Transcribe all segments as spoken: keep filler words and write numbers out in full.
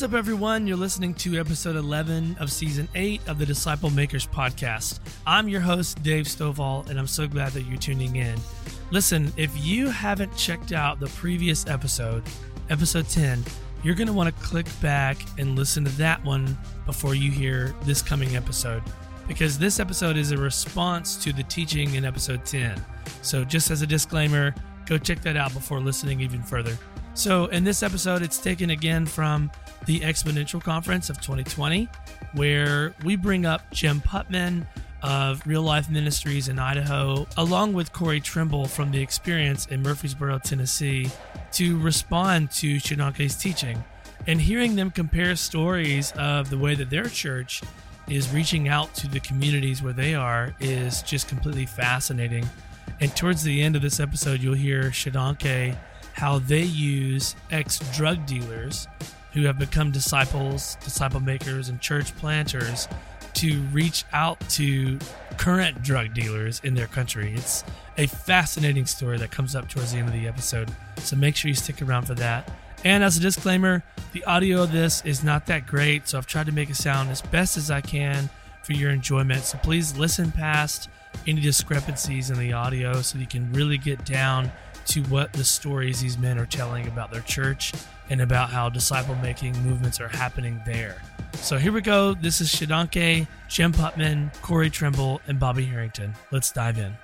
What's up, everyone? You're listening to episode eleven of season eight of the Disciple Makers podcast. I'm your host, Dave Stovall, and I'm so glad that you're tuning in. Listen, if you haven't checked out the previous episode, episode ten, you're going to want to click back and listen to that one before you hear this coming episode, because this episode is a response to the teaching in episode ten. So just as a disclaimer, go check that out before listening even further. So in this episode, it's taken again from the Exponential Conference of twenty twenty, where we bring up Jim Putman of Real Life Ministries in Idaho, along with Corey Trimble from The Experience in Murfreesboro, Tennessee, to respond to Shadonke's teaching. And hearing them compare stories of the way that their church is reaching out to the communities where they are is just completely fascinating. And towards the end of this episode, you'll hear Shadonke, how they use ex-drug dealers who have become disciples, disciple makers, and church planters to reach out to current drug dealers in their country. It's a fascinating story that comes up towards the end of the episode, so make sure you stick around for that. And as a disclaimer, the audio of this is not that great, so I've tried to make it sound as best as I can for your enjoyment. So please listen past any discrepancies in the audio so you can really get down to what the stories these men are telling about their church and about how disciple-making movements are happening there. So here we go. This is Shadonke, Jim Putman, Corey Trimble, and Bobby Harrington. Let's dive in.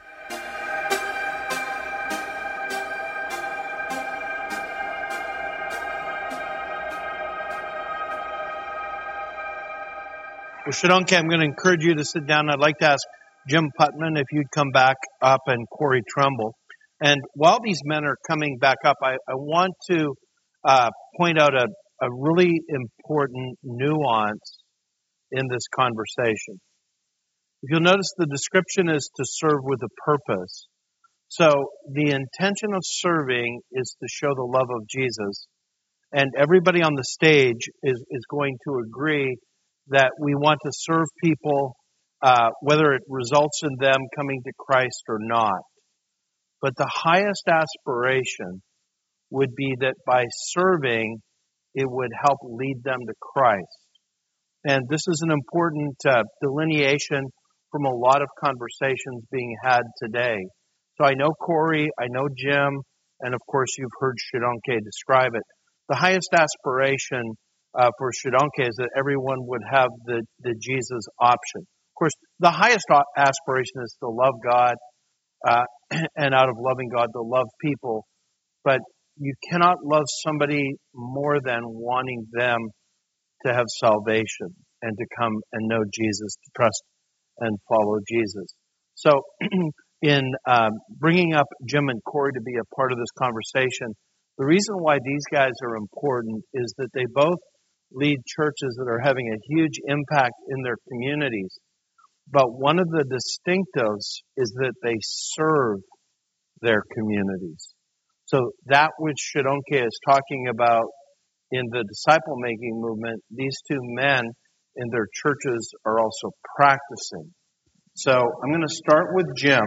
Well, Shadonke, I'm going to encourage you to sit down. I'd like to ask Jim Putman if you'd come back up, and Corey Trimble. And while these men are coming back up, I, I want to uh, point out a, a really important nuance in this conversation. If you'll notice, the description is to serve with a purpose. So the intention of serving is to show the love of Jesus. And everybody on the stage is, is going to agree that we want to serve people, uh, whether it results in them coming to Christ or not. But the highest aspiration would be that by serving, it would help lead them to Christ. And this is an important uh, delineation from a lot of conversations being had today. So I know Corey, I know Jim, and of course you've heard Shadonke describe it. The highest aspiration uh, for Shadonke is that everyone would have the, the Jesus option. Of course, the highest aspiration is to love God, Uh, and out of loving God, to love people. But you cannot love somebody more than wanting them to have salvation and to come and know Jesus, to trust and follow Jesus. So in um, bringing up Jim and Corey to be a part of this conversation, the reason why these guys are important is that they both lead churches that are having a huge impact in their communities. But one of the distinctives is that they serve their communities. So that which Shadonke is talking about in the disciple-making movement, these two men in their churches are also practicing. So I'm going to start with Jim,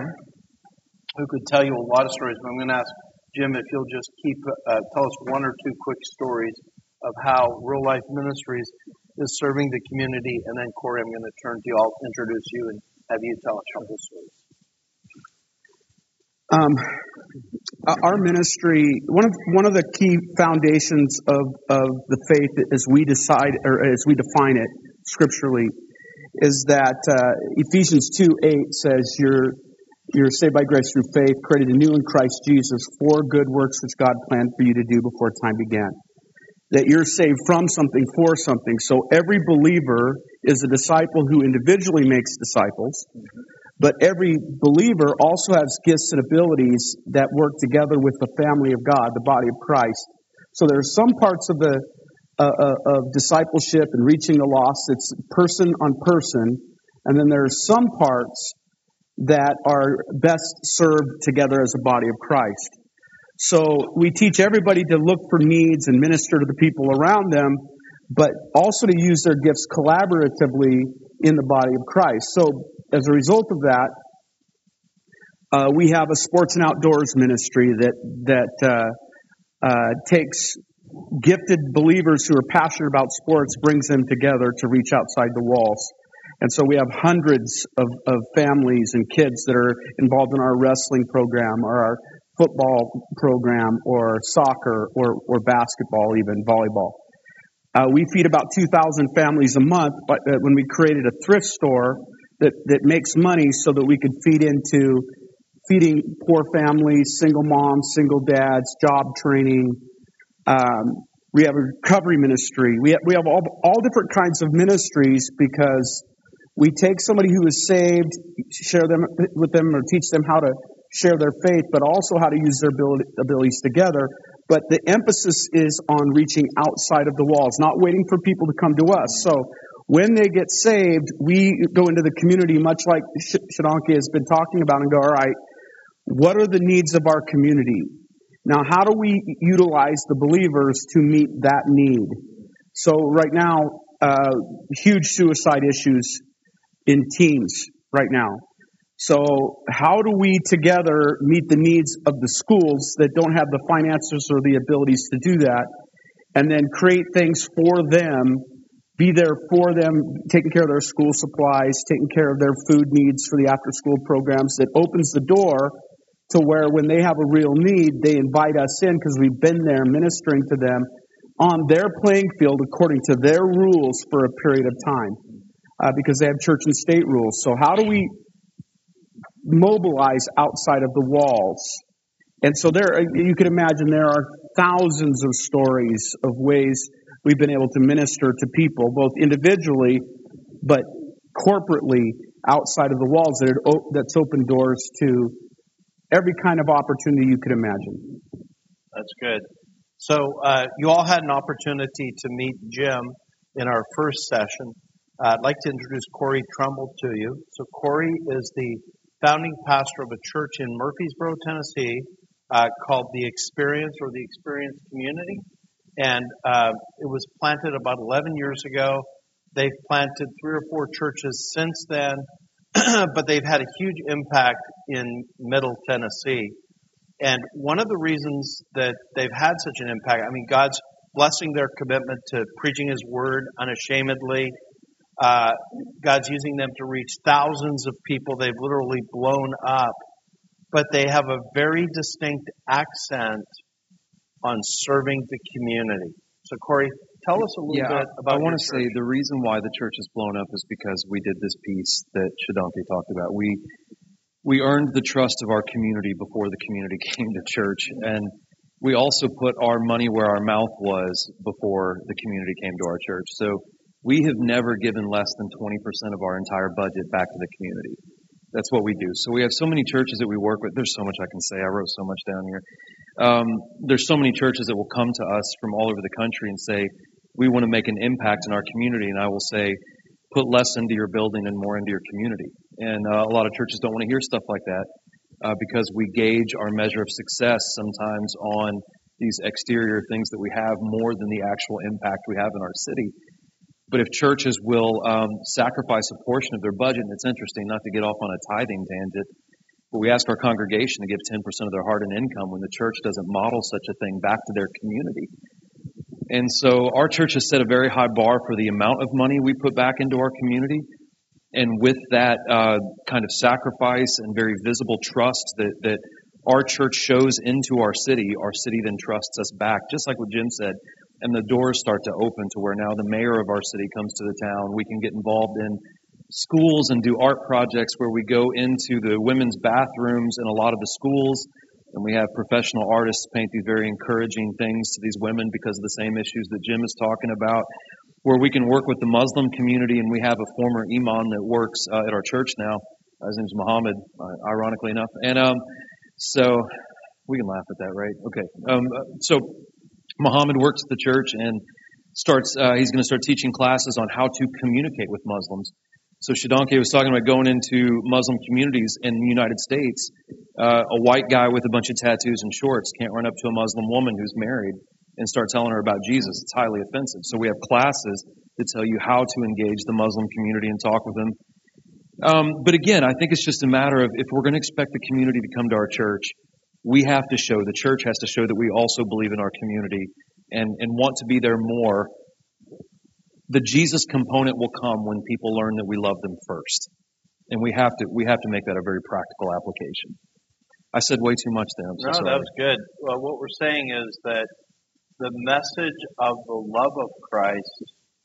who could tell you a lot of stories, but I'm going to ask Jim if you'll just keep uh, tell us one or two quick stories of how Real Life Ministries is serving the community. And then, Corey, I'm going to turn to you. I'll introduce you and have you tell us a couple stories. Um, our ministry, one of one of the key foundations of, of the faith as we decide, or as we define it scripturally, is that uh, Ephesians two eight says you're you're saved by grace through faith, created anew in Christ Jesus for good works which God planned for you to do before time began. That you're saved from something for something. So every believer is a disciple who individually makes disciples, but every believer also has gifts and abilities that work together with the family of God, the body of Christ. So there are some parts of the uh, uh, of discipleship and reaching the lost that's person on person, and then there are some parts that are best served together as a body of Christ. So we teach everybody to look for needs and minister to the people around them, but also to use their gifts collaboratively in the body of Christ. So as a result of that, uh, we have a sports and outdoors ministry that that uh, uh, takes gifted believers who are passionate about sports brings them together to reach outside the walls. And so we have hundreds of, of families and kids that are involved in our wrestling program or our football program or soccer or, or basketball, even volleyball. Uh, we feed about two thousand families a month, but uh, when we created a thrift store that, that makes money so that we could feed into feeding poor families, single moms, single dads, job training. Um, we have a recovery ministry. We have, we have all, all different kinds of ministries because we take somebody who is saved, share them with them or teach them how to share their faith, but also how to use their ability, abilities together. But the emphasis is on reaching outside of the walls, not waiting for people to come to us. So when they get saved, we go into the community, much like Shadonke has been talking about, and go, all right, what are the needs of our community? Now, how do we utilize the believers to meet that need? So right now, uh, huge suicide issues in teens right now. So how do we together meet the needs of the schools that don't have the finances or the abilities to do that, and then create things for them, be there for them, taking care of their school supplies, taking care of their food needs for the after-school programs, that opens the door to where when they have a real need, they invite us in because we've been there ministering to them on their playing field according to their rules for a period of time, uh, because they have church and state rules. So how do we mobilize outside of the walls? And so there, you can imagine there are thousands of stories of ways we've been able to minister to people, both individually but corporately outside of the walls, that it, that's opened doors to every kind of opportunity you could imagine. That's good. So uh, you all had an opportunity to meet Jim in our first session. Uh, I'd like to introduce Corey Trumbull to you. So Corey is the founding pastor of a church in Murfreesboro, Tennessee, uh, called The Experience, or the Experience Community. And uh, it was planted about eleven years ago. They've planted three or four churches since then, but they've had a huge impact in Middle Tennessee. And one of the reasons that they've had such an impact, I mean, God's blessing their commitment to preaching His Word unashamedly. Uh, God's using them to reach thousands of people. They've literally blown up. But they have a very distinct accent on serving the community. So, Corey, tell us a little yeah, bit about I want to church. say the reason why the church has blown up is because we did this piece that Shadonke talked about. We we earned the trust of our community before the community came to church, and we also put our money where our mouth was before the community came to our church. So we have never given less than twenty percent of our entire budget back to the community. That's what we do. So we have so many churches that we work with. There's so much I can say. I wrote so much down here. Um, there's so many churches that will come to us from all over the country and say, we want to make an impact in our community. And I will say, put less into your building and more into your community. And uh, a lot of churches don't want to hear stuff like that uh, because we gauge our measure of success sometimes on these exterior things that we have more than the actual impact we have in our city. But if churches will um, sacrifice a portion of their budget, and it's interesting not to get off on a tithing tangent, but we ask our congregation to give ten percent of their heart and income when the church doesn't model such a thing back to their community. And so our church has set a very high bar for the amount of money we put back into our community. And with that uh, kind of sacrifice and very visible trust that, that our church shows into our city, our city then trusts us back, just like what Jim said. And the doors start to open to where now the mayor of our city comes to the town. We can get involved in schools and do art projects where we go into the women's bathrooms in a lot of the schools, and we have professional artists paint these very encouraging things to these women because of the same issues that Jim is talking about, where we can work with the Muslim community. And we have a former imam that works uh, at our church now. His name's Muhammad, uh, ironically enough. And um, so we can laugh at that, right? Okay. Um, so Muhammad works at the church and starts. Uh, he's going to start teaching classes on how to communicate with Muslims. So Shadonke was talking about going into Muslim communities in the United States. Uh, a white guy with a bunch of tattoos and shorts can't run up to a Muslim woman who's married and start telling her about Jesus. It's highly offensive. So we have classes that tell you how to engage the Muslim community and talk with them. Um, but again, I think it's just a matter of if we're going to expect the community to come to our church, we have to show, the church has to show that we also believe in our community and, and want to be there more, the Jesus component will come when people learn that we love them first. And we have to we have to make that a very practical application. I said way too much there. I'm so no, sorry. that was good. Well, what we're saying is that the message of the love of Christ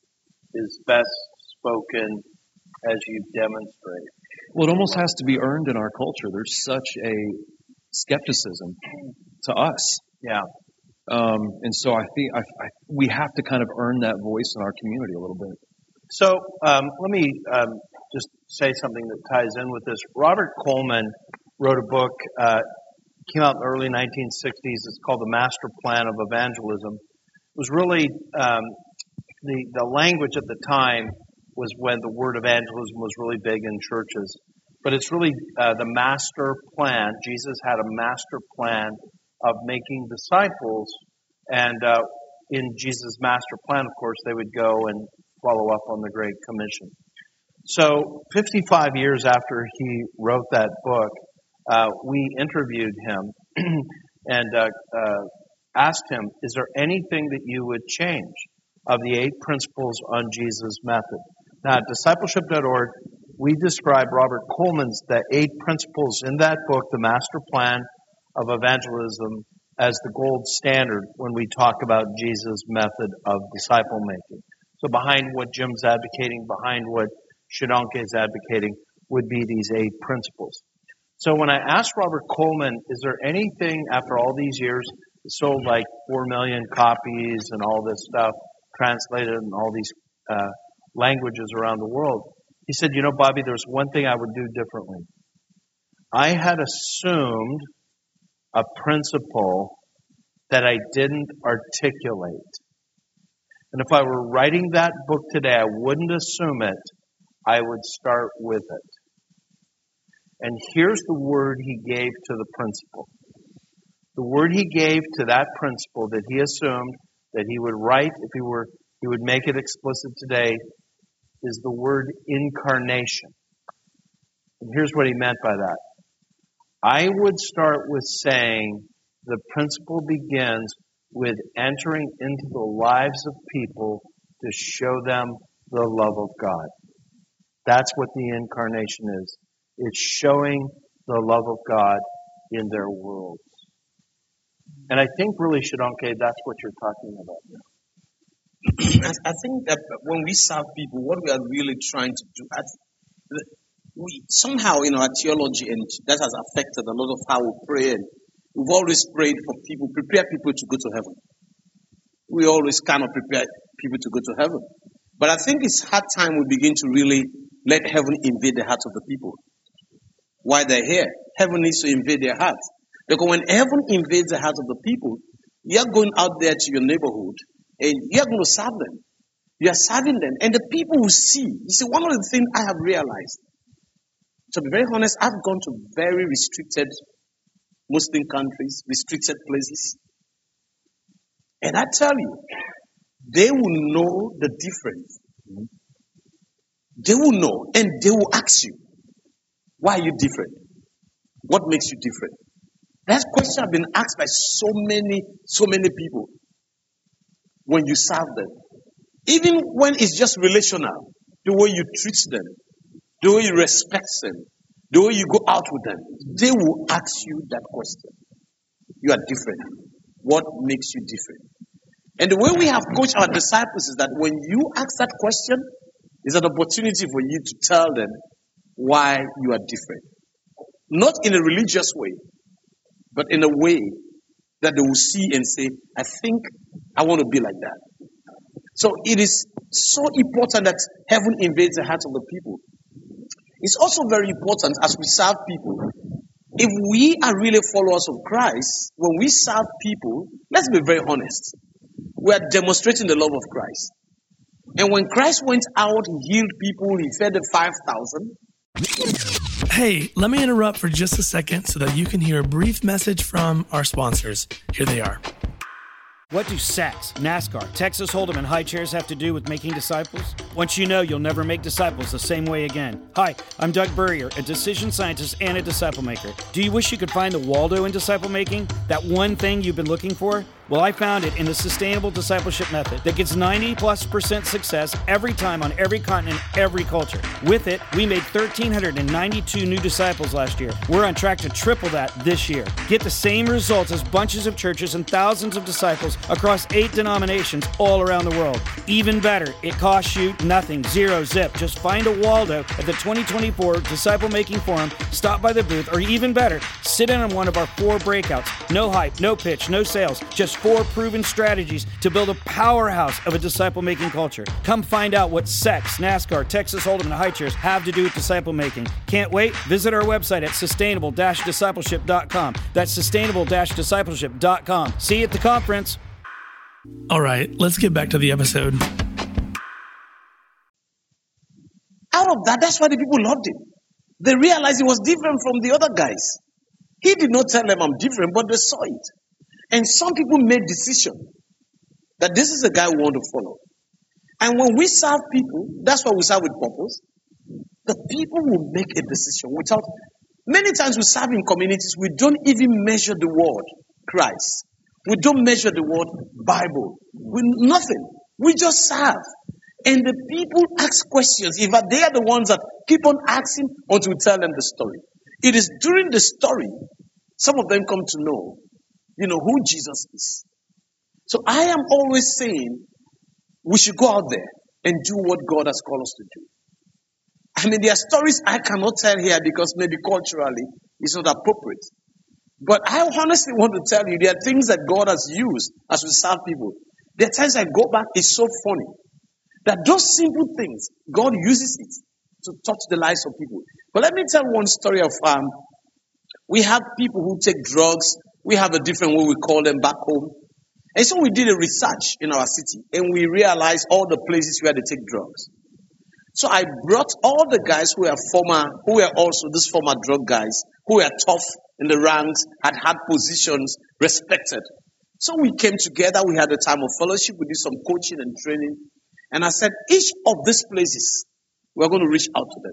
is best spoken as you demonstrate. Well, it almost has to be earned in our culture. There's such a skepticism to us. Yeah. Um, and so I think I, I, we have to kind of earn that voice in our community a little bit. So um, let me um, just say something that ties in with this. Robert Coleman wrote a book, uh, came out in the early nineteen sixties. It's called The Master Plan of Evangelism. It was really, um, the, the language at the time was when the word evangelism was really big in churches. But it's really uh, the master plan. Jesus had a master plan of making disciples. And uh, in Jesus' master plan, of course, they would go and follow up on the Great Commission. So fifty-five years after he wrote that book, uh, we interviewed him and uh, uh, asked him, is there anything that you would change of the eight principles on Jesus' method? Now, at discipleship dot org, we describe Robert Coleman's the eight principles in that book, The Master Plan of Evangelism, as the gold standard when we talk about Jesus' method of disciple making. So behind what Jim's advocating, behind what Shadonke is advocating, would be these eight principles. So when I asked Robert Coleman, is there anything after all these years, it sold like four million copies and all this stuff, translated in all these uh, languages around the world, he said, you know, Bobby, there's one thing I would do differently. I had assumed a principle that I didn't articulate. And if I were writing that book today, I wouldn't assume it. I would start with it. And here's the word he gave to the principle. The word he gave to that principle that he assumed that he would write, if he were, he would make it explicit today, is the word incarnation. And here's what he meant by that. I would start with saying the principle begins with entering into the lives of people to show them the love of God. That's what the incarnation is. It's showing the love of God in their worlds. And I think really, Shadonke, that's what you're talking about now. I think that when we serve people, what we are really trying to do, we somehow in our theology, and that has affected a lot of how we pray, and we've always prayed for people, prepare people to go to heaven. We always kind of prepare people to go to heaven. But I think it's hard time we begin to really let heaven invade the hearts of the people. While they're here, heaven needs to invade their hearts. Because when heaven invades the hearts of the people, you're going out there to your neighborhood, and you're going to serve them. You are serving them. And the people will see. You see, one of the things I have realized, to be very honest, I've gone to very restricted Muslim countries, restricted places. And I tell you, they will know the difference. They will know, and they will ask you, why are you different? What makes you different? That question has been asked by so many, so many people. When you serve them, even when it's just relational, the way you treat them, the way you respect them, the way you go out with them, they will ask you that question. You are different. What makes you different? And the way we have coached our disciples is that when you ask that question, it's an opportunity for you to tell them why you are different. Not in a religious way, but in a way that they will see and say, I think I want to be like that. So it is so important that heaven invades the hearts of the people. It's also very important as we serve people. If we are really followers of Christ, when we serve people, let's be very honest. We are demonstrating the love of Christ. And when Christ went out, he healed people, he fed the five thousand. Hey, let me interrupt for just a second so that you can hear a brief message from our sponsors. Here they are. What do S A Cs, NASCAR, Texas Hold'em, and high chairs have to do with making disciples? Once you know, you'll never make disciples the same way again. Hi, I'm Doug Burrier, a decision scientist and a disciple maker. Do you wish you could find the Waldo in disciple making? That one thing you've been looking for? Well, I found it in the Sustainable Discipleship Method that gets ninety plus percent success every time on every continent, every culture. With it, we made one thousand three hundred ninety-two new disciples last year. We're on track to triple that this year. Get the same results as bunches of churches and thousands of disciples across eight denominations all around the world. Even better, it costs you nothing, zero zip. Just find a Waldo at the twenty twenty-four Disciple Making Forum, stop by the booth, or even better, sit in on one of our four breakouts. No hype, no pitch, no sales, just four proven strategies to build a powerhouse of a disciple-making culture. Come find out what sex, NASCAR, Texas Hold'em, and high chairs have to do with disciple making. Can't wait? Visit our website at sustainable dash discipleship dot com. That's sustainable dash discipleship dot com. See you at the conference. All right, let's get back to the episode. Out of that, that's why the people loved him. They realized he was different from the other guys. He did not tell them I'm different, but they saw it. And some people made decision that this is a guy we want to follow. And when we serve people, that's why we serve with purpose. The people will make a decision without. Many times we serve in communities, we don't even measure the word Christ. We don't measure the word Bible. We nothing. We just serve. And the people ask questions. If they are the ones that keep on asking until we tell them the story. It is during the story, some of them come to know, you know, who Jesus is. So I am always saying, we should go out there and do what God has called us to do. I mean, there are stories I cannot tell here because maybe culturally it's not appropriate. But I honestly want to tell you, there are things that God has used as we serve people. There are times I go back, it's so funny. That those simple things, God uses it to touch the lives of people. But let me tell one story of, um, we have people who take drugs. We have a different way we call them back home. And so we did a research in our city and we realized all the places where they take drugs. So I brought all the guys who were former, who were also these former drug guys, who were tough in the ranks, had had positions, respected. So we came together, we had a time of fellowship, we did some coaching and training. And I said, each of these places, we're going to reach out to them.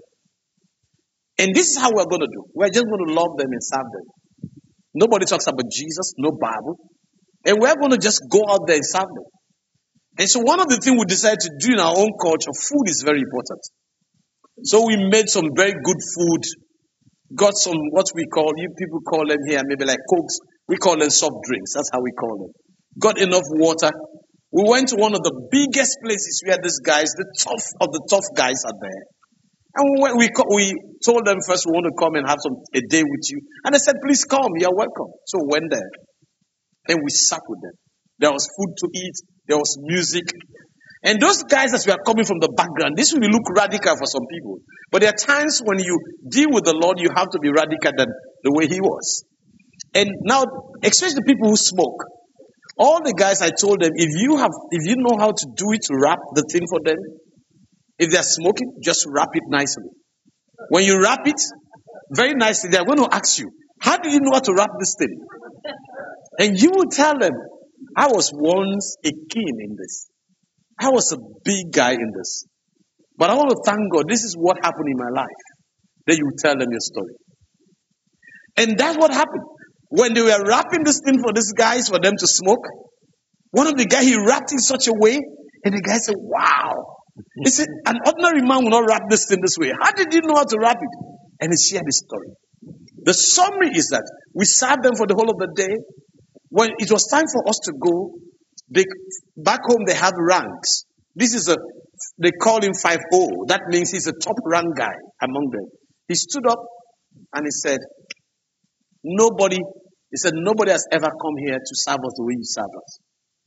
And this is how we're going to do. We're just going to love them and serve them. Nobody talks about Jesus, no Bible. And we're going to just go out there and serve them. And so one of the things we decided to do in our own culture, food is very important. So we made some very good food, got some, what we call, you people call them here, maybe like Cokes. We call them soft drinks. That's how we call them. Got enough water. We went to one of the biggest places where these guys, the tough of the tough guys are there. And we, went, we, we told them first we want to come and have some a day with you. And they said, please come, you're welcome. So we went there. And we sat with them. There was food to eat. There was music. And those guys as we are coming from the background, this will look radical for some people. But there are times when you deal with the Lord, you have to be radical than the way he was. And now, especially the people who smoke. All the guys, I told them, if you have, if you know how to do it, to wrap the thing for them, if they're smoking, just wrap it nicely. When you wrap it very nicely, they're going to ask you, how do you know how to wrap this thing? And you will tell them, I was once a king in this. I was a big guy in this. But I want to thank God, this is what happened in my life. Then you tell them your story. And that's what happened. When they were wrapping this thing for these guys, for them to smoke, one of the guys, he wrapped it in such a way, and the guy said, wow. He said, an ordinary man will not wrap this thing this way. How did you know how to wrap it? And he shared his story. The summary is that we served them for the whole of the day. When it was time for us to go, they, back home they have ranks. This is a, they call him five oh. That means he's a top rank guy among them. He stood up and he said, nobody, he said, nobody has ever come here to serve us the way you serve us.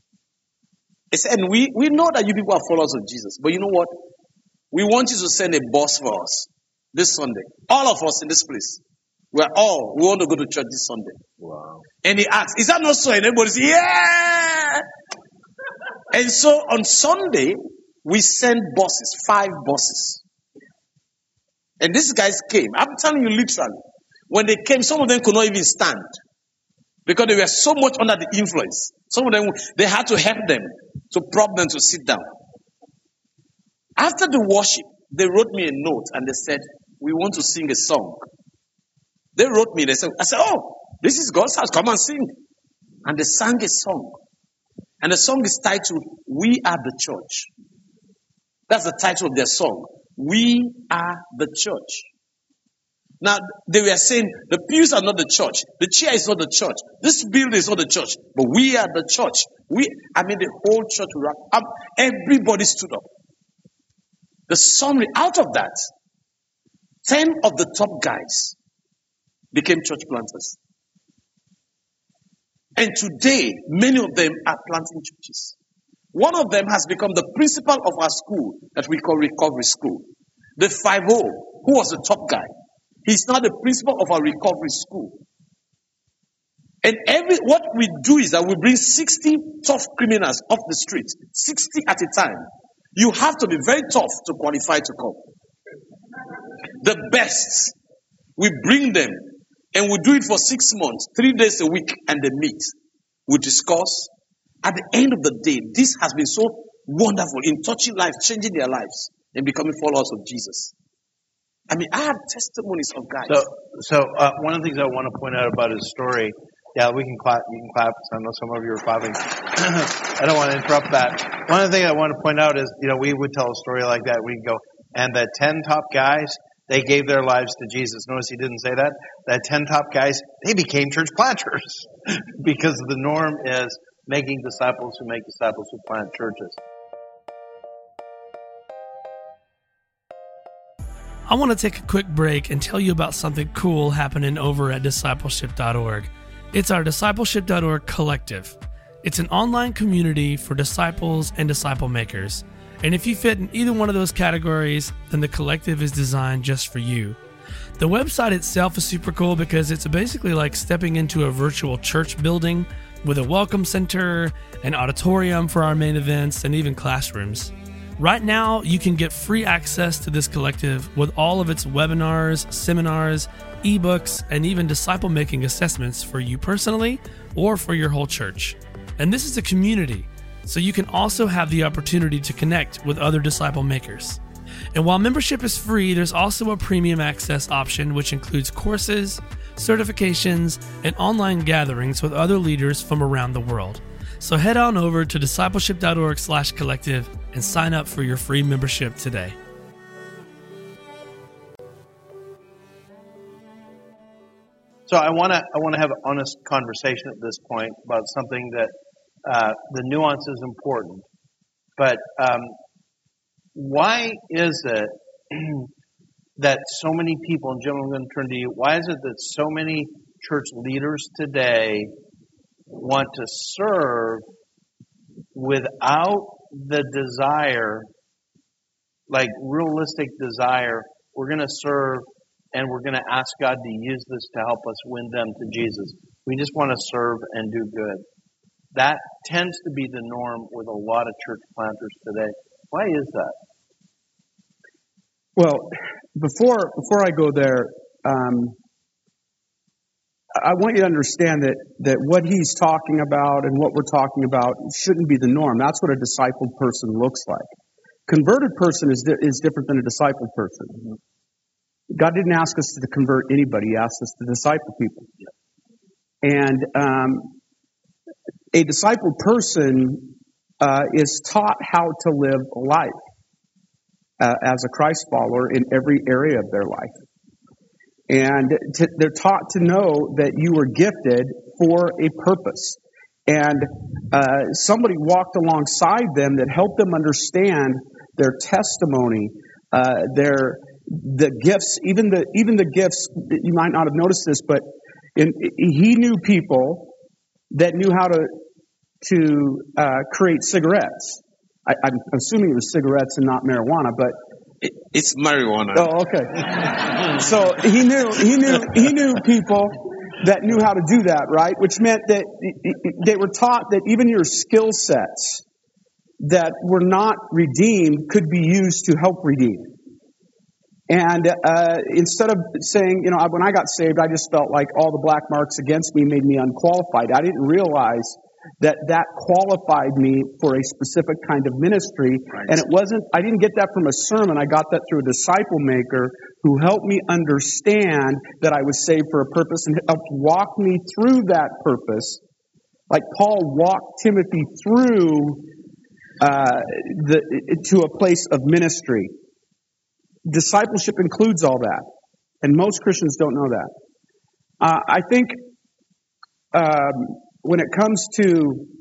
He said, and we, we know that you people are followers of Jesus, but you know what? We want you to send a bus for us this Sunday. All of us in this place. We're all, we want to go to church this Sunday. Wow. And he asked, is that not so? And everybody said, yeah! And so on Sunday, we sent buses, five buses. And these guys came. I'm telling you literally. When they came, some of them could not even stand. Because they were so much under the influence. Some of them, they had to help them to prop them to sit down. After the worship, they wrote me a note and they said, we want to sing a song. They wrote me, they said, I said, oh, this is God's house, come and sing. And they sang a song. And the song is titled, We Are the Church. That's the title of their song. We are the church. Now, they were saying, the pews are not the church. The chair is not the church. This building is not the church. But we are the church. We, I mean, the whole church wrapped up. Everybody stood up. The summary, out of that, ten of the top guys became church planters. And today, many of them are planting churches. One of them has become the principal of our school that we call Recovery School. The five oh, who was the top guy, he's now the principal of our Recovery School. And every what we do is that we bring sixty tough criminals off the street, sixty at a time. You have to be very tough to qualify to come. The best, we bring them and we do it for six months, three days a week, and they meet. We discuss. At the end of the day, this has been so wonderful in touching lives, changing their lives, and becoming followers of Jesus. I mean, I have testimonies of guys. So, so uh, one of the things I want to point out about his story, yeah, we can clap. You can clap. I know some of you are clapping. I don't want to interrupt that. One of the things I want to point out is, you know, we would tell a story like that. We go, and the ten top guys, they gave their lives to Jesus. Notice he didn't say that. The ten top guys, they became church planters because the norm is making disciples who make disciples who plant churches. I want to take a quick break and tell you about something cool happening over at discipleship dot org. It's our discipleship dot org collective. It's an online community for disciples and disciple makers. And if you fit in either one of those categories, then the collective is designed just for you. The website itself is super cool because it's basically like stepping into a virtual church building with a welcome center, an auditorium for our main events, and even classrooms. Right now, you can get free access to this collective with all of its webinars, seminars, ebooks, and even disciple-making assessments for you personally or for your whole church. And this is a community, so you can also have the opportunity to connect with other disciple makers. And while membership is free, there's also a premium access option, which includes courses, certifications, and online gatherings with other leaders from around the world. So head on over to discipleship dot org slash collective and sign up for your free membership today. So I want to I want to have an honest conversation at this point about something that uh, the nuance is important. But um, why is it that so many people, and Jim, I'm going to turn to you, why is it that so many church leaders today want to serve without the desire, like realistic desire, we're going to serve and we're going to ask God to use this to help us win them to Jesus. We just want to serve and do good. That tends to be the norm with a lot of church planters today. Why is that? Well, before before I go there, um, I want you to understand that, that what he's talking about and what we're talking about shouldn't be the norm. That's what a discipled person looks like. Converted person is di- is different than a discipled person. God didn't ask us to convert anybody. He asked us to disciple people. And um, a discipled person uh, is taught how to live life uh, as a Christ follower in every area of their life. And to, they're taught to know that you were gifted for a purpose. And uh, somebody walked alongside them that helped them understand their testimony, uh, their the gifts, even the even the gifts. You might not have noticed this, but in, he knew people that knew how to to uh, create cigarettes. I, I'm assuming it was cigarettes and not marijuana, but. It, it's marijuana. Oh, okay. So he knew he knew he knew people that knew how to do that, right? Which meant that they were taught that even your skill sets that were not redeemed could be used to help redeem. And uh, instead of saying, you know, when I got saved, I just felt like all the black marks against me made me unqualified. I didn't realize that that qualified me for a specific kind of ministry. Right. And it wasn't, I didn't get that from a sermon. I got that through a disciple maker who helped me understand that I was saved for a purpose and helped walk me through that purpose Like Paul walked Timothy through uh, the to a place of ministry. Discipleship includes all that, and most Christians don't know that. Uh, I think um, when it comes to,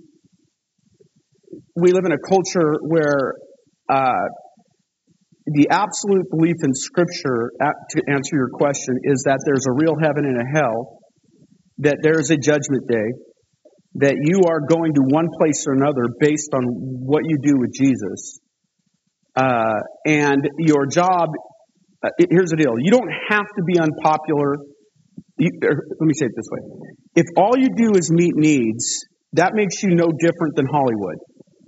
we live in a culture where uh, the absolute belief in Scripture, to answer your question, is that there's a real heaven and a hell, that there is a judgment day, that you are going to one place or another based on what you do with Jesus. Uh, and your job, uh, here's the deal, you don't have to be unpopular. You, er, let me say it this way. If all you do is meet needs, that makes you no different than Hollywood.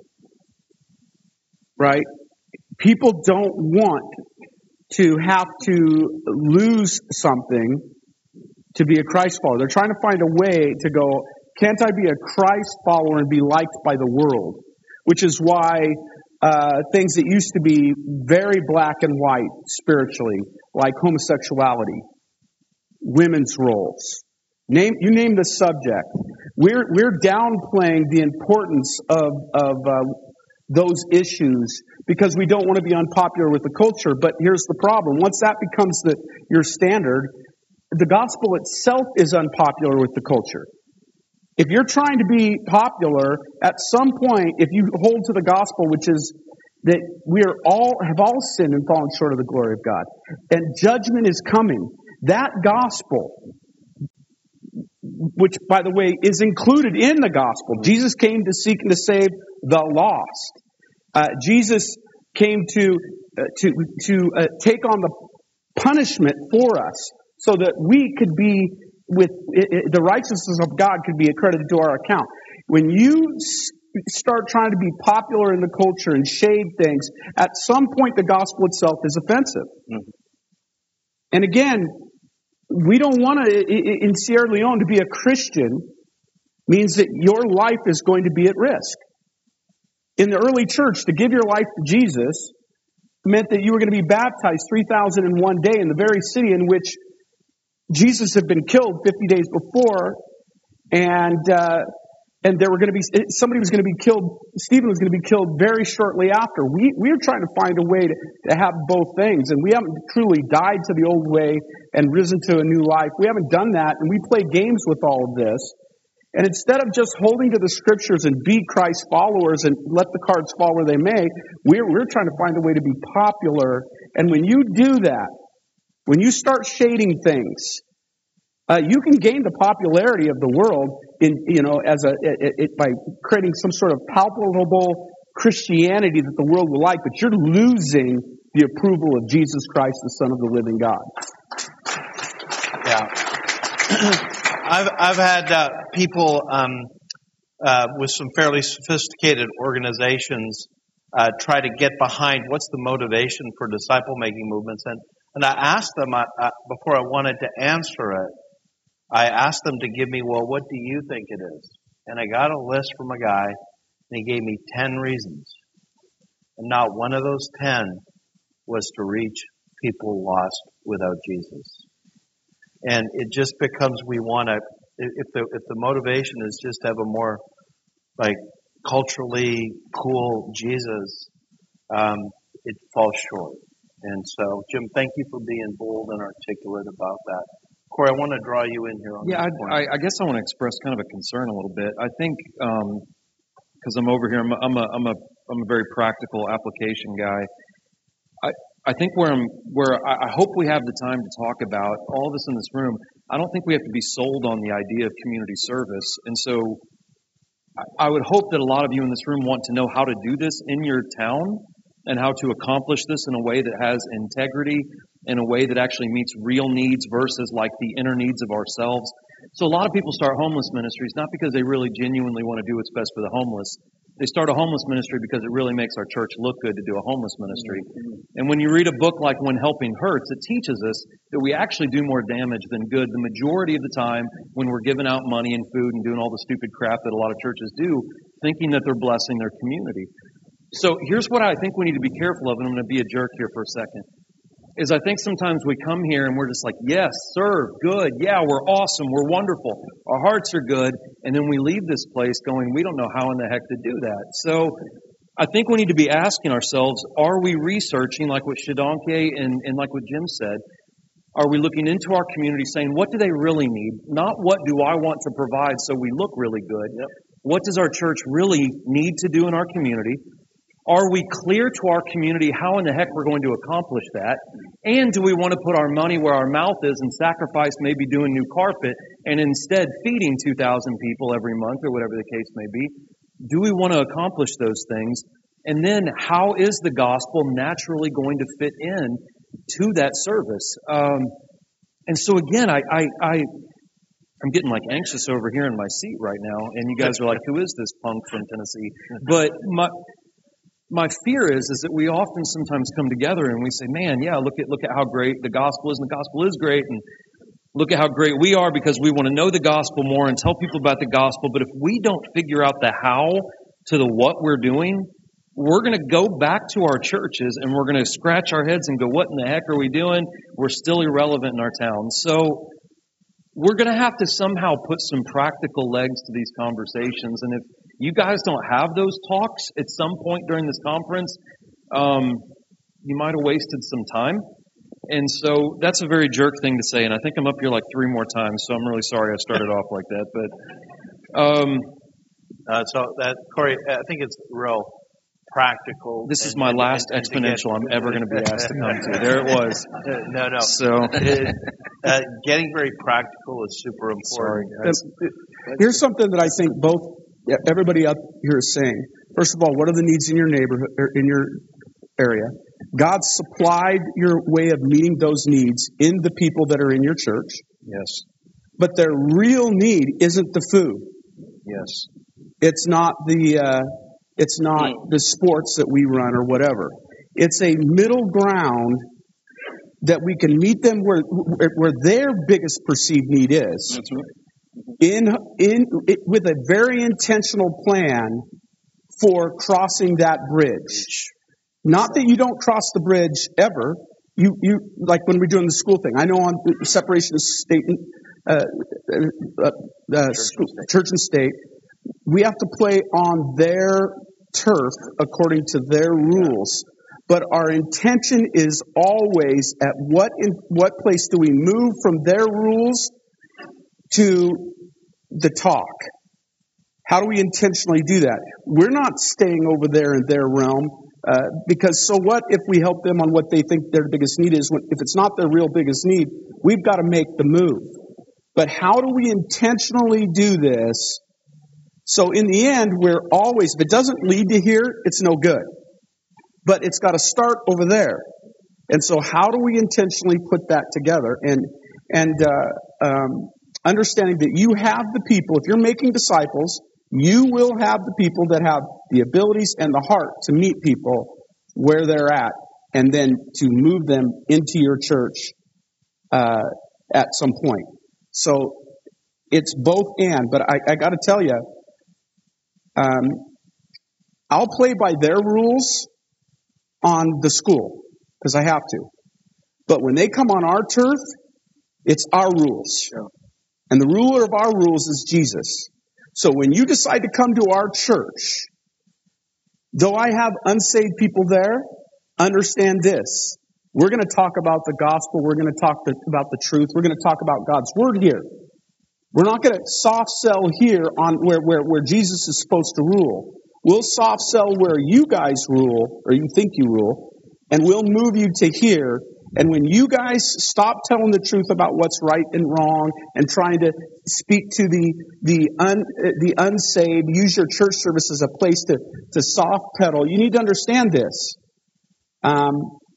Right? People don't want to have to lose something to be a Christ follower. They're trying to find a way to go, can't I be a Christ follower and be liked by the world? Which is why uh, things that used to be very black and white spiritually, like homosexuality, women's roles, name you name the subject, we're we're downplaying the importance of of uh, those issues because we don't want to be unpopular with the culture. But here's the problem: once that becomes the your standard, the gospel itself is unpopular with the culture. If you're trying to be popular, at some point, if you hold to the gospel, which is that we are all have all sinned and fallen short of the glory of God, and judgment is coming, that gospel, which, by the way, is included in the gospel. Jesus came to seek and to save the lost. Uh, Jesus came to uh, to to uh, take on the punishment for us, so that we could be with it, it, the righteousness of God could be accredited to our account. When you s- start trying to be popular in the culture and shade things, at some point the gospel itself is offensive. Mm-hmm. And again, we don't want to, in Sierra Leone, to be a Christian means that your life is going to be at risk. In the early church, to give your life to Jesus meant that you were going to be baptized three thousand in one day in the very city in which Jesus had been killed fifty days before, and uh, and there were going to be somebody was going to be killed. Stephen was going to be killed very shortly after. We we are trying to find a way to, to have both things, and we haven't truly died to the old way and risen to a new life. We haven't done that, and we play games with all of this. And instead of just holding to the Scriptures and be Christ's followers and let the cards fall where they may, we're we're trying to find a way to be popular. And when you do that, when you start shading things, uh, you can gain the popularity of the world in you know as a it, it, by creating some sort of palpable Christianity that the world will like, but you're losing the approval of Jesus Christ, the Son of the living God. Yeah. I've I've had uh, people um, uh, with some fairly sophisticated organizations uh, try to get behind what's the motivation for disciple-making movements, and and I asked them uh, uh, before I wanted to answer it. I asked them to give me, well, what do you think it is? And I got a list from a guy, and he gave me ten reasons, and not one of those ten was to reach people lost without Jesus. And it just becomes we want to, if the if the motivation is just to have a more like culturally cool Jesus, um, it falls short. And so, Jim, thank you for being bold and articulate about that. Corey, I want to draw you in here on yeah, this point. I, I guess I want to express kind of a concern a little bit. I think because um, I'm over here, I'm a, I'm a I'm a I'm a very practical application guy. I. I think where I'm, where I hope we have the time to talk about all of this in this room. I don't think we have to be sold on the idea of community service, and so I would hope that a lot of you in this room want to know how to do this in your town and how to accomplish this in a way that has integrity, in a way that actually meets real needs versus like the inner needs of ourselves. So a lot of people start homeless ministries not because they really genuinely want to do what's best for the homeless. They start a homeless ministry because it really makes our church look good to do a homeless ministry. And when you read a book like When Helping Hurts, it teaches us that we actually do more damage than good the majority of the time when we're giving out money and food and doing all the stupid crap that a lot of churches do, thinking that they're blessing their community. So here's what I think we need to be careful of, and I'm going to be a jerk here for a second. is I think sometimes we come here and we're just like, yes, serve, good, yeah, we're awesome, we're wonderful, our hearts are good, and then we leave this place going, we don't know how in the heck to do that. So I think we need to be asking ourselves, are we researching, like what Shadonke and, and like what Jim said, are we looking into our community saying, what do they really need? Not what do I want to provide so we look really good. Yep. What does our church really need to do in our community? Are we clear to our community how in the heck we're going to accomplish that? And do we want to put our money where our mouth is and sacrifice maybe doing new carpet and instead feeding two thousand people every month or whatever the case may be? Do we want to accomplish those things? And then how is the gospel naturally going to fit in to that service? Um, and so again, I, I, I, I'm getting like anxious over here in my seat right now. And you guys are like, who is this punk from Tennessee? But my... My fear is, is that we often sometimes come together and we say, man, yeah, look at look at how great the gospel is, and the gospel is great, and look at how great we are because we want to know the gospel more and tell people about the gospel. But if we don't figure out the how to the what we're doing, we're going to go back to our churches and we're going to scratch our heads and go, what in the heck are we doing? We're still irrelevant in our town. So we're going to have to somehow put some practical legs to these conversations. And if you guys don't have those talks at some point during this conference, um, you might have wasted some time. And so that's a very jerk thing to say. And I think I'm up here like three more times, so I'm really sorry I started off like that. But um, uh, so that Corey, I think it's real practical. This is and, my and, last and, and exponential get, I'm ever going to be asked to come to. There it was. No, no. So it, uh, getting very practical is super important. Sorry, guys. Here's something that I think both everybody up here is saying. First of all, what are the needs in your neighborhood or in your area? God supplied your way of meeting those needs in the people that are in your church. Yes. But their real need isn't the food. Yes. It's not the uh, it's not the sports that we run or whatever. It's a middle ground that we can meet them where where their biggest perceived need is. That's right. In in it, with a very intentional plan for crossing that bridge. Not that you don't cross the bridge ever. You you like when we're doing the school thing. I know on the separation of state and uh, uh, uh, church, school, and church and state, we have to play on their turf according to their rules. But our intention is always at what in what place do we move from their rules to the talk? How do we intentionally do that? We're not staying over there in their realm, uh, because so what if we help them on what they think their biggest need is? When, if it's not their real biggest need, we've got to make the move. But how do we intentionally do this? So in the end, we're always, if it doesn't lead to here, it's no good. But it's got to start over there. And so how do we intentionally put that together? And, and uh, um, understanding that you have the people, if you're making disciples, you will have the people that have the abilities and the heart to meet people where they're at and then to move them into your church uh, at some point. So it's both and, but I, I got to tell you, um, I'll play by their rules on the school because I have to. But when they come on our turf, it's our rules. Sure. And the ruler of our rules is Jesus. So when you decide to come to our church, though I have unsaved people there, understand this. We're going to talk about the gospel. We're going to talk the, about the truth. We're going to talk about God's word here. We're not going to soft sell here on where, where, where Jesus is supposed to rule. We'll soft sell where you guys rule, or you think you rule, and we'll move you to here. And when you guys stop telling the truth about what's right and wrong and trying to speak to the the un, the unsaved, use your church service as a place to, to soft pedal, you need to understand this. Um,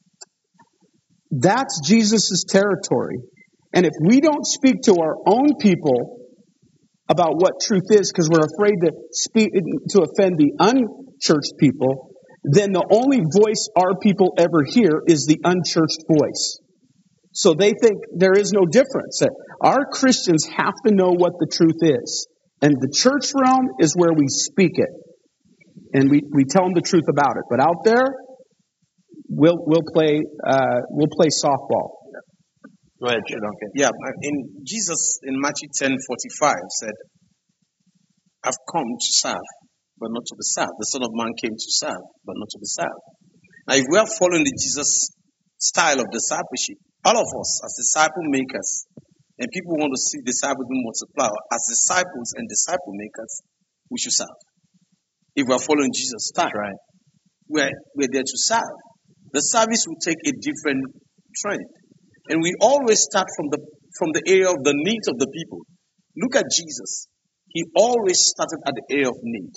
that's Jesus' territory. And if we don't speak to our own people about what truth is because we're afraid to speak to offend the unchurched people, then the only voice our people ever hear is the unchurched voice. So they think there is no difference. Our Christians have to know what the truth is. And the church realm is where we speak it. And we, we tell them the truth about it. But out there, we'll we'll play uh, we'll play softball. Go ahead, Shadonke. Yeah, in Jesus in Matthew ten forty-five said, "I've come to serve, but not to be served. The Son of Man came to serve, but not to be served." Now, if we are following the Jesus style of discipleship, all of us as disciple makers, and people want to see disciples multiply, as disciples and disciple makers, we should serve. If we are following Jesus style, That's right. we're, we're there to serve. The service will take a different trend. And we always start from the from the area of the needs of the people. Look at Jesus. He always started at the area of need.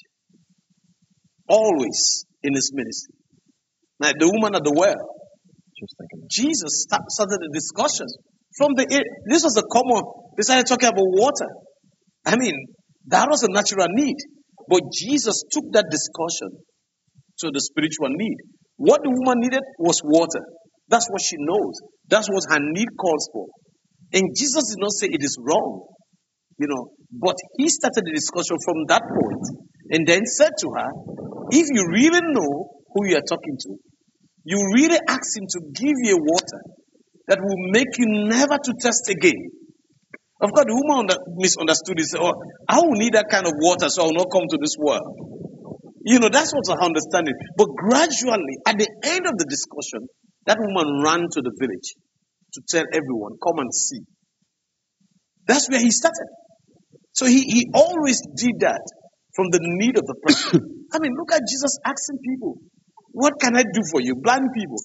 Always in his ministry. Now, the woman at the well, Just thinking. Jesus start, started the discussion from the area. This was a common, they started talking about water. I mean, that was a natural need. But Jesus took that discussion to the spiritual need. What the woman needed was water. That's what she knows. That's what her need calls for. And Jesus did not say it is wrong, you know, but he started the discussion from that point and then said to her, if you really know who you are talking to, you really ask him to give you a water that will make you never to thirst again. Of course, the woman misunderstood it. Said, oh, I will need that kind of water so I will not come to this world. You know, that's what her understanding. But gradually, at the end of the discussion, that woman ran to the village to tell everyone, come and see. That's where he started. So he, he always did that from the need of the person. I mean, look at Jesus asking people, what can I do for you? Blind people.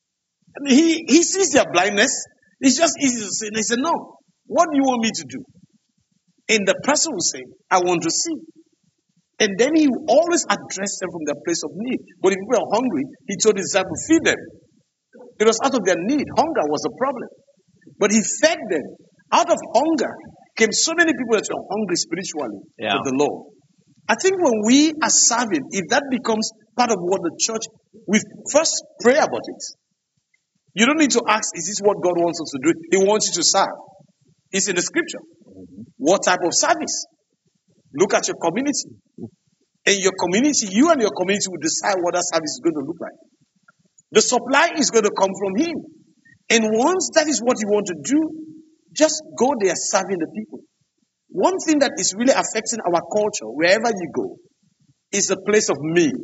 I mean, he, he sees their blindness. It's just easy to say. And they say, no, what do you want me to do? And the person will say, I want to see. And then he will always address them from their place of need. But if people are hungry, he told his disciples, feed them. It was out of their need. Hunger was the problem. But he fed them. Out of hunger came so many people that were hungry spiritually Yeah. for the Lord. I think when we are serving, if that becomes part of what the church, we first pray about it. You don't need to ask, is this what God wants us to do? He wants you to serve. It's in the scripture. Mm-hmm. What type of service? Look at your community. In your community, you and your community will decide what that service is going to look like. The supply is going to come from him. And once that is what you want to do, just go there serving the people. One thing that is really affecting our culture, wherever you go, is a place of me.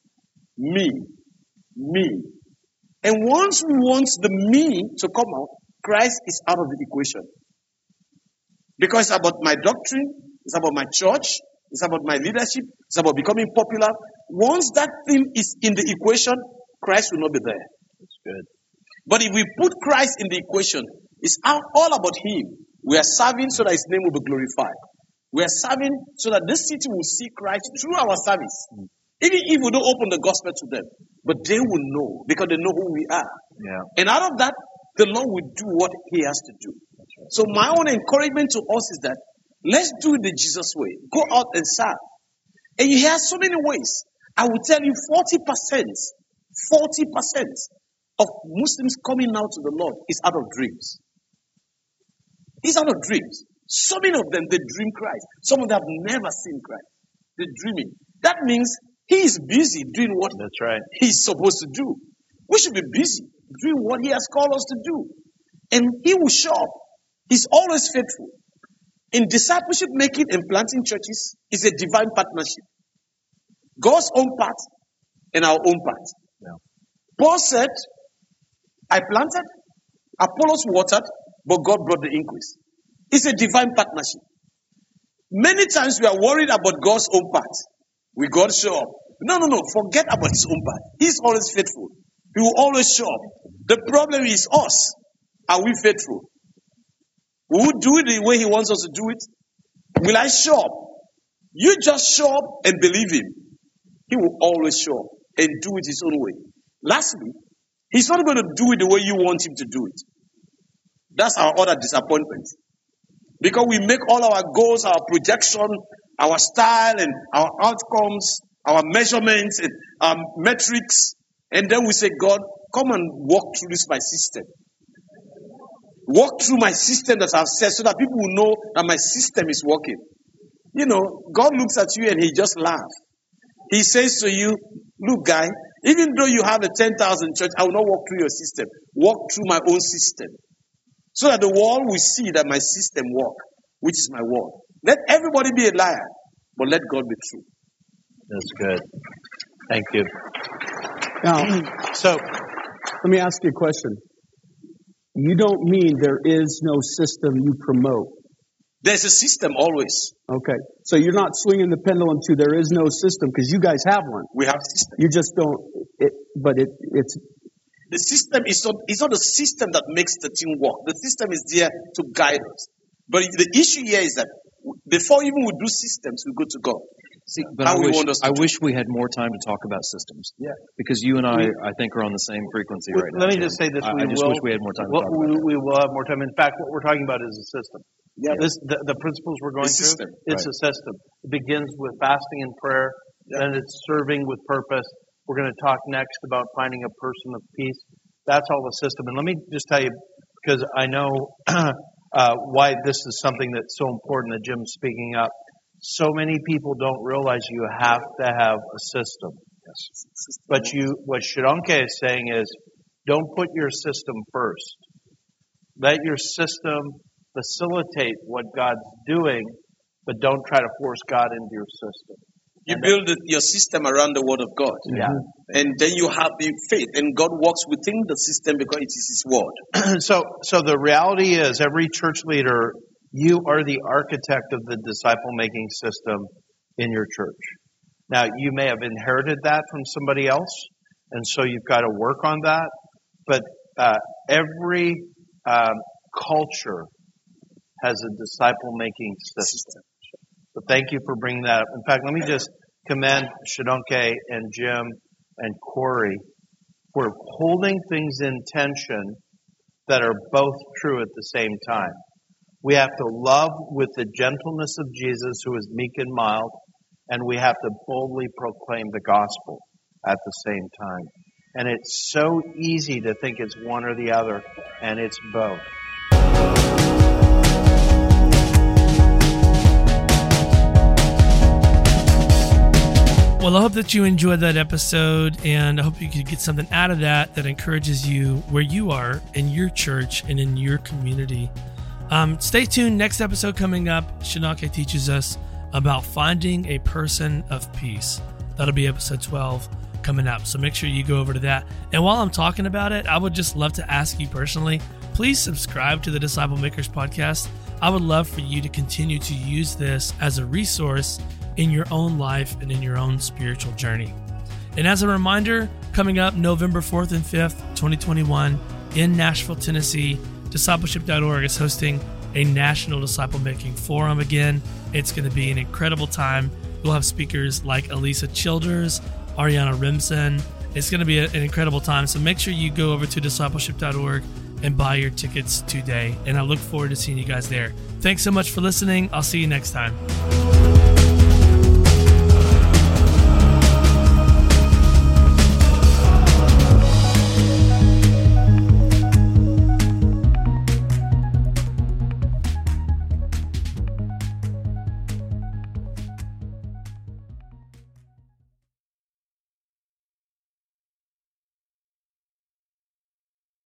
Me. Me. And once we want the me to come out, Christ is out of the equation. Because it's about my doctrine, it's about my church, it's about my leadership, it's about becoming popular. Once that thing is in the equation, Christ will not be there. That's good. But if we put Christ in the equation, it's all about him. We are serving so that his name will be glorified. We are serving so that this city will see Christ through our service. Mm. Even if we don't open the gospel to them, but they will know because they know who we are. Yeah. And out of that, the Lord will do what he has to do. Right. So my own encouragement to us is that let's do it the Jesus way. Go out and serve. And you hear so many ways. I will tell you forty percent, forty percent of Muslims coming now to the Lord is out of dreams. It's out of dreams. So many of them, they dream Christ. Some of them have never seen Christ. They're dreaming. That means he is busy doing what That's right. he's supposed to do. We should be busy doing what he has called us to do. And he will show up. He's always faithful. In discipleship making and planting churches is a divine partnership. God's own part and our own part. Yeah. Paul said, I planted, Apollos watered, but God brought the increase. It's a divine partnership. Many times we are worried about God's own part. Will God show up? No, no, no. Forget about his own part. He's always faithful. He will always show up. The problem is us. Are we faithful? Will we do it the way he wants us to do it? Will I show up? You just show up and believe him. He will always show up and do it his own way. Lastly, he's not going to do it the way you want him to do it. That's our other disappointment. Because we make all our goals, our projection, our style and our outcomes, our measurements and our metrics. And then we say, God, come and walk through this my system. Walk through my system that I've set so that people will know that my system is working. You know, God looks at you and he just laughs. He says to you, look, guy, Even though you have a ten thousand church, I will not walk through your system. Walk through my own system. So that the world will see that my system work, which is my word. Let everybody be a liar, but let God be true. That's good. Thank you. Now, So, let me ask you a question. You don't mean there is no system you promote. There's a system always. Okay. So you're not swinging the pendulum to there is no system because you guys have one. We have system. You just don't, it, but it, it's, The system is not, it's not the system that makes the team work. The system is there to guide us. But the issue here is that before even we do systems, we go to God. See, but How I we wish, want us to I do. wish we had more time to talk about systems. Yeah. Because you and I, I think, are on the same frequency we- right now. let me Jim. just say this. I, we I just will, wish we had more time to well, talk about we, that. we will have more time. In fact, what we're talking about is a system. Yeah. This, the, the principles we're going The system, through, it's a system. It begins with fasting and prayer, Yeah. then it's serving with purpose. We're going to talk next about finding a person of peace. That's all the system. And let me just tell you, because I know uh, why this is something that's so important that Jim's speaking up. So many people don't realize you have to have a system. But you, what Shadonke is saying is, don't put your system first. Let your system facilitate what God's doing, but don't try to force God into your system. You build the, your system around the word of God. Yeah. And then you have the faith, and God works within the system because it is His word. so, so the reality is, every church leader, you are the architect of the disciple-making system in your church. Now, you may have inherited that from somebody else, and so you've got to work on that. But uh, every um, culture has a disciple-making system. So thank you for bringing that up. In fact, let me just commend Shadonke and Jim and Corey for holding things in tension that are both true at the same time. We have to love with the gentleness of Jesus, who is meek and mild, and we have to boldly proclaim the gospel at the same time. And it's so easy to think it's one or the other, and it's both. Well, I hope that you enjoyed that episode, and I hope you could get something out of that that encourages you where you are in your church and in your community. Um, stay tuned. Next episode coming up, Shadonke teaches us about finding a person of peace. That'll be episode twelve coming up. So make sure you go over to that. And while I'm talking about it, I would just love to ask you personally, please subscribe to the Disciple Makers podcast. I would love for you to continue to use this as a resource in your own life and in your own spiritual journey. And as a reminder, coming up November fourth and fifth, twenty twenty-one in Nashville, Tennessee, discipleship dot org is hosting a national disciple making forum again. It's going to be an incredible time. We'll have speakers like Elisa Childers, Ariana Rimson. It's going to be a, an incredible time. So make sure you go over to discipleship dot org and buy your tickets today. And I look forward to seeing you guys there. Thanks so much for listening. I'll see you next time.